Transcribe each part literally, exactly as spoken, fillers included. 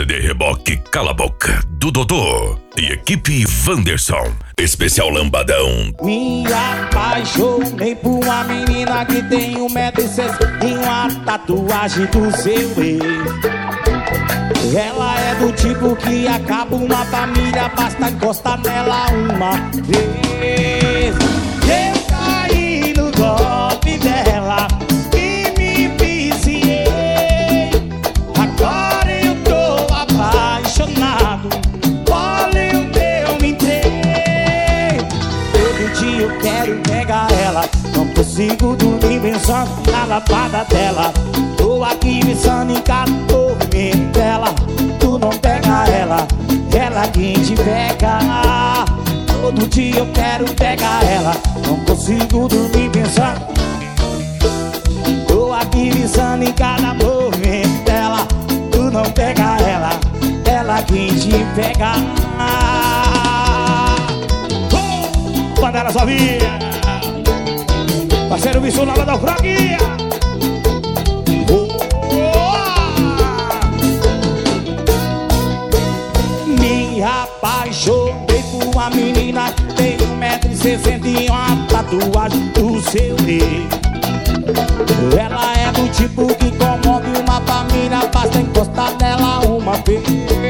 C D Reboque Cala a Boca, do Dodô e equipe Wanderson. Especial Lambadão. Me apaixonei por uma menina que tem um metro e sessenta e uma tatuagem do seu ex. Ela é do tipo que acaba uma família, basta encostar nela uma vez. Eu caí no golpe dela e me viciei. Agora eu tô apaixonado. Olha o eu me entrei. Todo dia eu quero pegar ela, não consigo dormir pensando na lavada dela. Tô aqui pensando em cada movimento dela. Tu não pega ela, ela quem te pega. Todo dia eu quero pegar ela, não consigo dormir pensando. Tô aqui pensando em cada movimento dela. Tu não pega ela, ela quem te pega. Oh, Panela Sovinha, parceiro Missulava da Franquia. Apaixonei por uma menina que tem um metro e sessenta e uma tatuagem do seu ex. Ela é do tipo que comove uma família, basta encostar nela uma vez.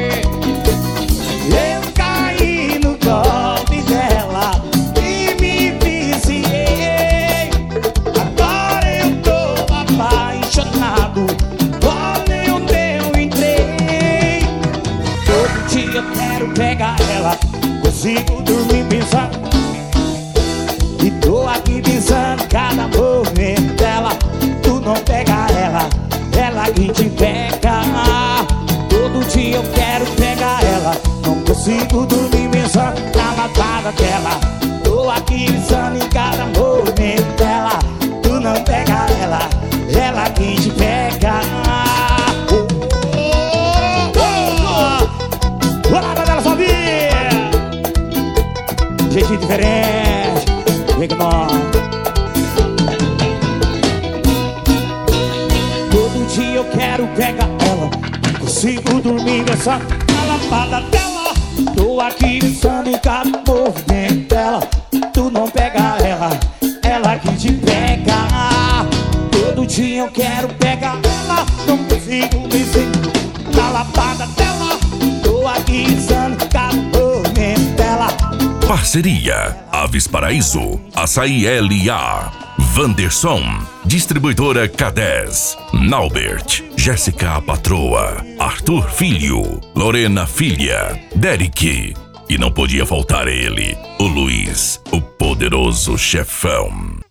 Eu caí no golpe dela e me viciei. Agora eu tô apaixonado. Olha onde eu entrei. Todo dia eu quero pegar ela, consigo dormir pensando. E tô aqui pensando cada movimento dela. Tu não pega ela, ela que te pega. Todo dia eu quero pegar ela, não consigo dormir pensando na lavada dela. Tô aqui pensando em cada movimento dela. Tu não pega ela, ela que te pega. Jeitinho diferente, vem com nós. Todo dia eu quero pegar ela, não consigo dormir pensando na lavada dela. Tô aqui pensando em cada movimento dela. Tu não pega ela, ela que te pega. Todo dia eu quero pegar ela, não consigo vencer na lavada dela. Tô aqui pensando em cada movimento dela. Parceria Aves Paraíso, Açaí L A, Wanderson, Distribuidora K dez, Naubert, Jéssica a Patroa, Arthur Filho, Lorena Filha, Derek. E não podia faltar ele, o Luiz, o poderoso chefão.